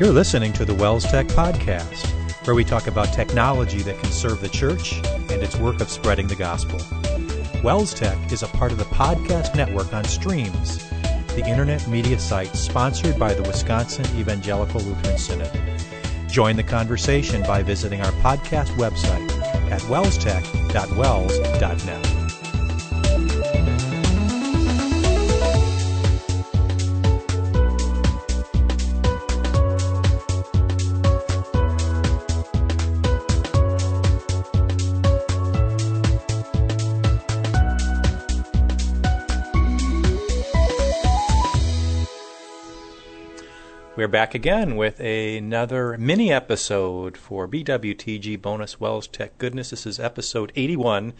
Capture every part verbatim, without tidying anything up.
You're listening to the Wells Tech Podcast, where we talk about technology that can serve the church and its work of spreading the gospel. Wells Tech is a part of the podcast network on Streams, the internet media site sponsored by the Wisconsin Evangelical Lutheran Synod. Join the conversation by visiting our podcast website at wellstech dot wells dot net. We're back again with another mini episode for B W T G Bonus Wells Tech Goodness. This is episode eighty-one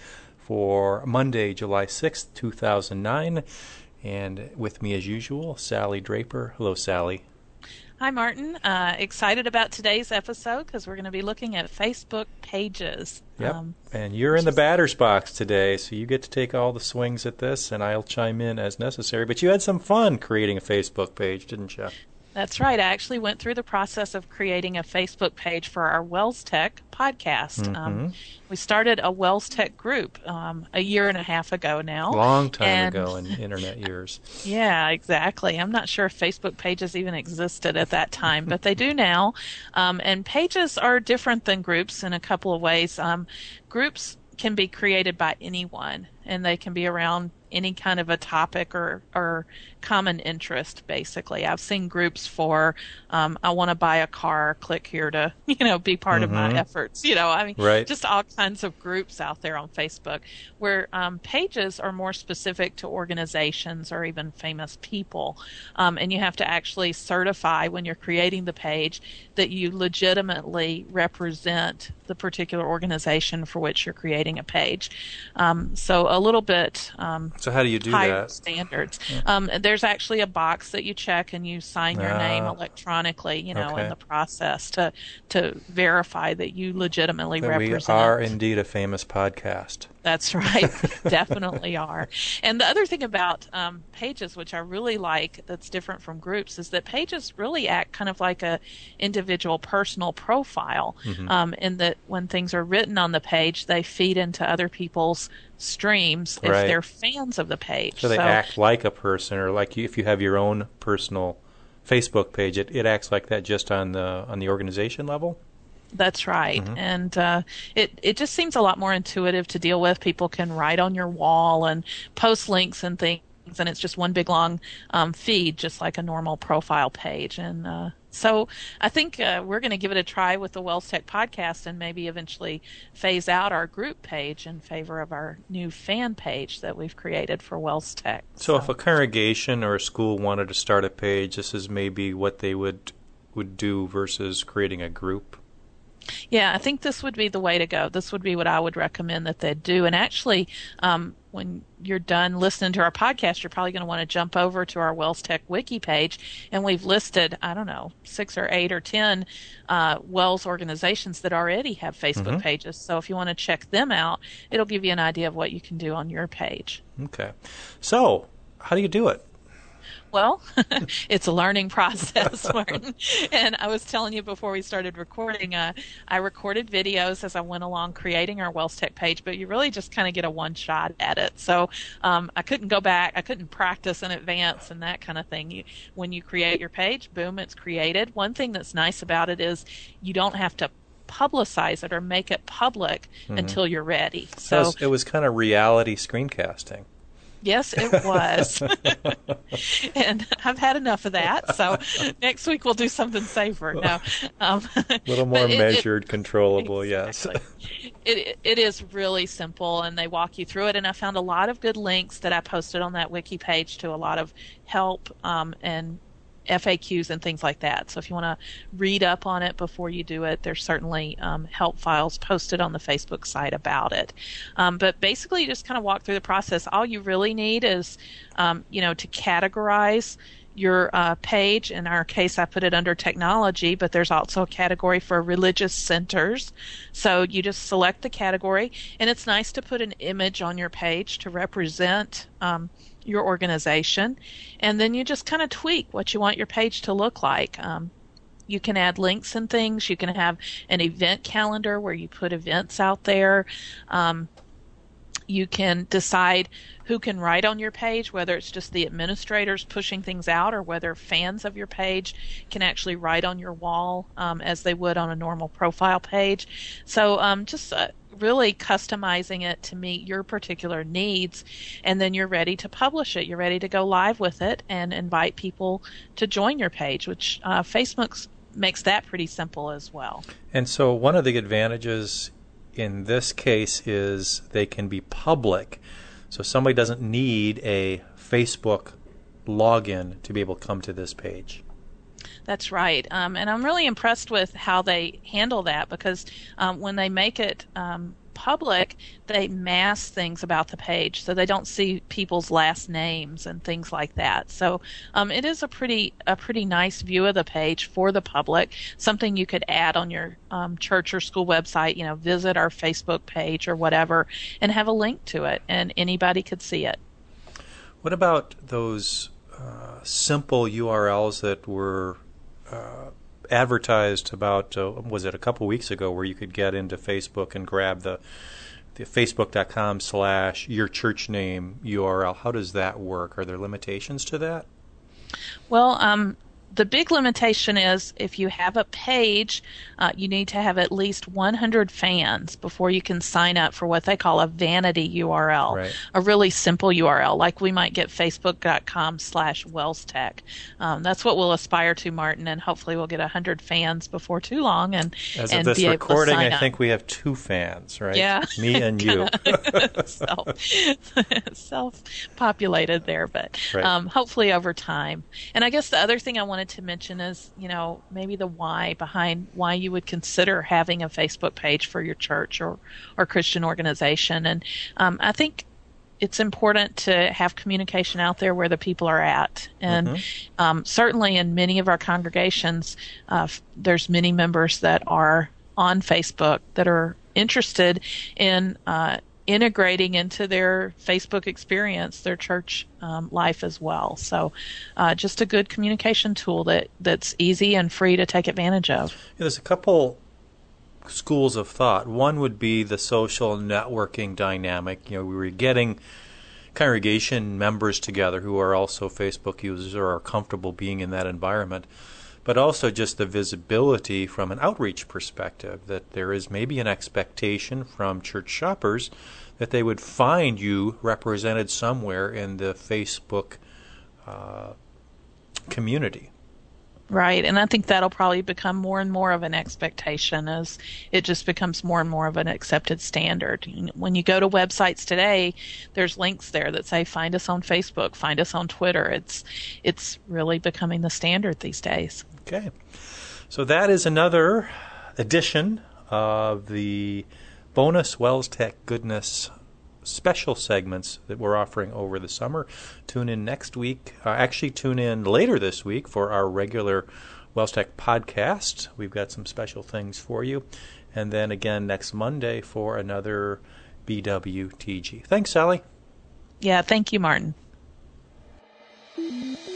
for Monday, July sixth, two thousand nine. And with me as usual, Sally Draper. Hello, Sally. Hi, Martin. Uh, excited about today's episode because we're going to be looking at Facebook pages. Yep, um, and you're in the batter's box today, so you get to take all the swings at this, and I'll chime in as necessary. But you had some fun creating a Facebook page, didn't you? That's right. I actually went through the process of creating a Facebook page for our Wells Tech podcast. Mm-hmm. Um, we started a Wells Tech group um, a year and a half ago now. Long time and, ago in internet years. Yeah, exactly. I'm not sure if Facebook pages even existed at that time, but they do now. Um, and pages are different than groups in a couple of ways. Um, groups can be created by anyone, and they can be around any kind of a topic or, or common interest, basically. I've seen groups for, um, I want to buy a car, click here to, you know, be part mm-hmm. of my efforts. You know, I mean, right. just all kinds of groups out there on Facebook where um, pages are more specific to organizations or even famous people. Um, and you have to actually certify when you're creating the page that you legitimately represent the particular organization for which you're creating a page. Um, so a little bit um, So how do you do higher that? standards. Yeah. Um, there's actually a box that you check and you sign your uh, name electronically, you know, okay. in the process to to verify that you legitimately that represent. We are indeed a famous podcast. That's right. Definitely are. And the other thing about um, pages, which I really like that's different from groups, is that pages really act kind of like a individual personal profile mm-hmm. um, in that when things are written on the page, they feed into other people's streams if right. they're fans of the page. So they so, act like a person, or like you, if you have your own personal Facebook page, it, it acts like that just on the on the organization level? That's right. Mm-hmm. And uh, it, it just seems a lot more intuitive to deal with. People can write on your wall and post links and things, and it's just one big long um, feed, just like a normal profile page. And uh, so I think uh, we're going to give it a try with the Wells Tech podcast and maybe eventually phase out our group page in favor of our new fan page that we've created for Wells Tech. So, so if a congregation or a school wanted to start a page, this is maybe what they would would do versus creating a group? Yeah, I think this would be the way to go. This would be what I would recommend that they do. And actually, um, when you're done listening to our podcast, you're probably going to want to jump over to our Wells Tech Wiki page, and we've listed, I don't know, six or eight or ten uh, Wells organizations that already have Facebook mm-hmm. pages. So if you want to check them out, it'll give you an idea of what you can do on your page. Okay. So how do you do it? Well, it's a learning process, Martin. And I was telling you before we started recording, uh, I recorded videos as I went along creating our Wells Tech page, but you really just kind of get a one shot at it. So um, I couldn't go back. I couldn't practice in advance and that kind of thing. You, when you create your page, boom, it's created. One thing that's nice about it is you don't have to publicize it or make it public mm-hmm. until you're ready. So it was, it was kind of reality screencasting. Yes, it was. And I've had enough of that. So next week we'll do something safer. No, um, a little more it, measured, it, controllable. Exactly. Yes. it it is really simple, and they walk you through it. And I found a lot of good links that I posted on that wiki page to a lot of help um, and F A Qs and things like that. So if you want to read up on it before you do it, there's certainly um, help files posted on the Facebook site about it. Um, but basically, you just kind of walk through the process. All you really need is, um, you know, to categorize your uh, page. In our case, I put it under technology, but there's also a category for religious centers. So you just select the category, and it's nice to put an image on your page to represent um, your organization, and then you just kind of tweak what you want your page to look like. Um, You can add links and things. You can have an event calendar where you put events out there. Um, you can decide who can write on your page, whether it's just the administrators pushing things out or whether fans of your page can actually write on your wall um, as they would on a normal profile page. So um, just uh, really customizing it to meet your particular needs, and then you're ready to publish it. You're ready to go live with it and invite people to join your page, which uh, Facebook makes that pretty simple as well. And so one of the advantages in this case is they can be public. So somebody doesn't need a Facebook login to be able to come to this page. That's right. Um, and I'm really impressed with how they handle that, because um, when they make it um, public, they mask things about the page so they don't see people's last names and things like that. So um, it is a pretty a pretty nice view of the page for the public, something you could add on your um, church or school website, you know, visit our Facebook page or whatever, and have a link to it, and anybody could see it. What about those uh, simple U R Ls that were uh, advertised about, uh, was it a couple weeks ago, where you could get into Facebook and grab the, the facebook.com slash your church name U R L? How does that work? Are there limitations to that? Well, um, the big limitation is if you have a page, uh, you need to have at least one hundred fans before you can sign up for what they call a vanity U R L, right. A really simple U R L, like we might get facebook.com slash WellsTech. Um, that's what we'll aspire to, Martin, and hopefully we'll get one hundred fans before too long. And As and of this be recording, able to sign I up. think we have two fans, right? Yeah. Me and you. self, self-populated there, but right. um, hopefully over time. And I guess the other thing I wanted to mention is, you know, maybe the why behind why you would consider having a Facebook page for your church or, or Christian organization. And um, I think it's important to have communication out there where the people are at. And mm-hmm. um, certainly in many of our congregations, uh, there's many members that are on Facebook that are interested in uh, integrating into their Facebook experience their church um, life as well. So uh, just a good communication tool that, that's easy and free to take advantage of. Yeah, there's a couple schools of thought. One would be the social networking dynamic. You know, we were getting congregation members together who are also Facebook users or are comfortable being in that environment, but also just the visibility from an outreach perspective, that there is maybe an expectation from church shoppers that they would find you represented somewhere in the Facebook uh, community. Right, and I think that'll probably become more and more of an expectation as it just becomes more and more of an accepted standard. When you go to websites today, there's links there that say, find us on Facebook, find us on Twitter. It's it's really becoming the standard these days. Okay, so that is another edition of the bonus WellsTech Goodness special segments that we're offering over the summer. Tune in next week. Uh, actually, tune in later this week for our regular WellsTech podcast. We've got some special things for you. And then again next Monday for another B W T G. Thanks, Sally. Yeah, thank you, Martin.